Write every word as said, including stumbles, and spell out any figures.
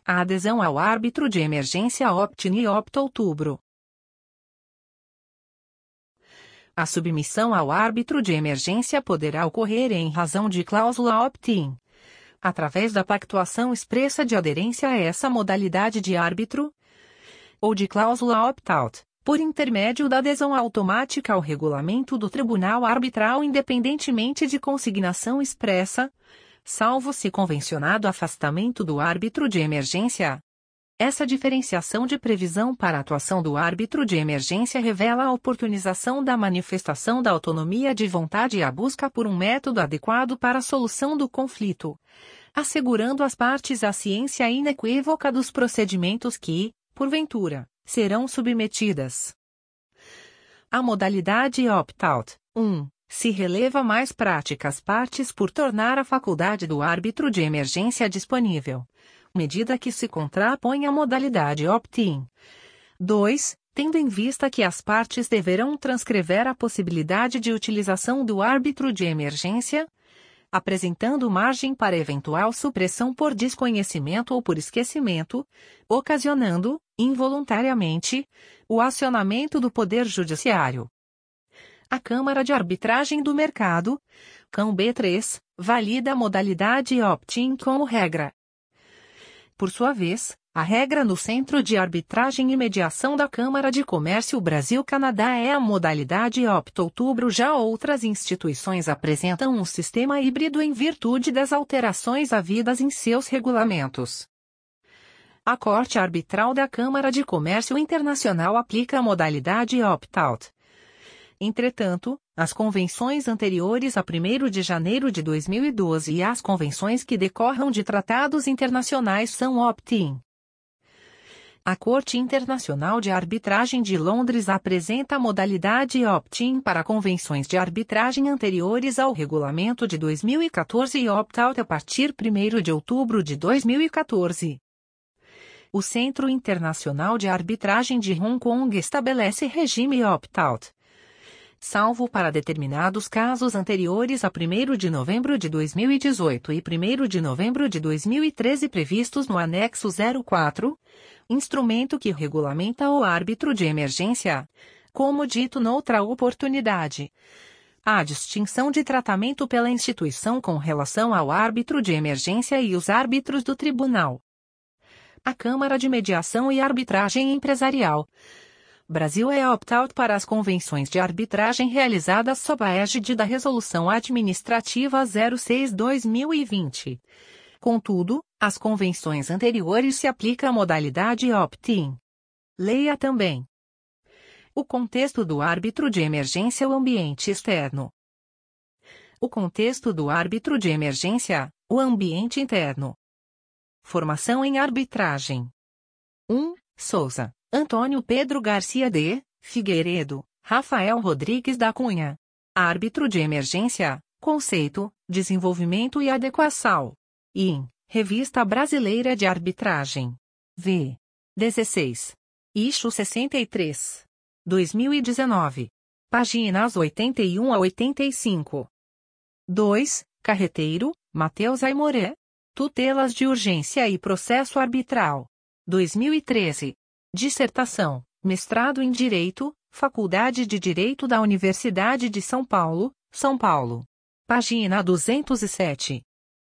A adesão ao árbitro de emergência opt-in e opt-outubro. A submissão ao árbitro de emergência poderá ocorrer em razão de cláusula opt-in, através da pactuação expressa de aderência a essa modalidade de árbitro, ou de cláusula opt-out, por intermédio da adesão automática ao regulamento do Tribunal Arbitral independentemente de consignação expressa, salvo se convencionado afastamento do árbitro de emergência. Essa diferenciação de previsão para a atuação do árbitro de emergência revela a oportunização da manifestação da autonomia de vontade e a busca por um método adequado para a solução do conflito, assegurando às partes a ciência inequívoca dos procedimentos que, porventura, serão submetidas. A modalidade opt-out. um. Se releva mais práticas partes por tornar a faculdade do árbitro de emergência disponível, medida que se contrapõe à modalidade opt-in. dois. Tendo em vista que as partes deverão transcrever a possibilidade de utilização do árbitro de emergência, apresentando margem para eventual supressão por desconhecimento ou por esquecimento, ocasionando, involuntariamente, o acionamento do Poder Judiciário. A Câmara de Arbitragem do Mercado, C A M B três, valida a modalidade opt-in como regra. Por sua vez, a regra no Centro de Arbitragem e Mediação da Câmara de Comércio Brasil-Canadá é a modalidade opt-outubro. Já outras instituições apresentam um sistema híbrido em virtude das alterações havidas em seus regulamentos. A Corte Arbitral da Câmara de Comércio Internacional aplica a modalidade opt-out. Entretanto, as convenções anteriores a primeiro de janeiro de dois mil e doze e as convenções que decorram de tratados internacionais são opt-in. A Corte Internacional de Arbitragem de Londres apresenta a modalidade opt-in para convenções de arbitragem anteriores ao regulamento de dois mil e quatorze e opt-out a partir de primeiro de outubro de dois mil e quatorze. O Centro Internacional de Arbitragem de Hong Kong estabelece regime opt-out, salvo para determinados casos anteriores a primeiro de novembro de dois mil e dezoito e primeiro de novembro de dois mil e treze previstos no anexo zero quatro, instrumento que regulamenta o árbitro de emergência. Como dito noutra oportunidade, há distinção de tratamento pela instituição com relação ao árbitro de emergência e os árbitros do tribunal. A Câmara de Mediação e Arbitragem Empresarial Brasil é opt-out para as convenções de arbitragem realizadas sob a égide da Resolução Administrativa zero seis barra dois mil e vinte. Contudo, às convenções anteriores se aplica a modalidade opt-in. Leia também: o contexto do árbitro de emergência, o ambiente externo. O contexto do árbitro de emergência, o ambiente interno. Formação em arbitragem. um. Souza, Antônio Pedro Garcia de Figueiredo, Rafael Rodrigues da Cunha. Árbitro de emergência, conceito, desenvolvimento e adequação. I N, Revista Brasileira de Arbitragem. V. dezesseis. Issue sessenta e três. dois mil e dezenove. Páginas oitenta e um a oitenta e cinco. dois. Carreteiro, Matheus Aimoré. Tutelas de urgência e processo arbitral. dois mil e treze. Dissertação, mestrado em Direito, Faculdade de Direito da Universidade de São Paulo, São Paulo. Página duzentos e sete.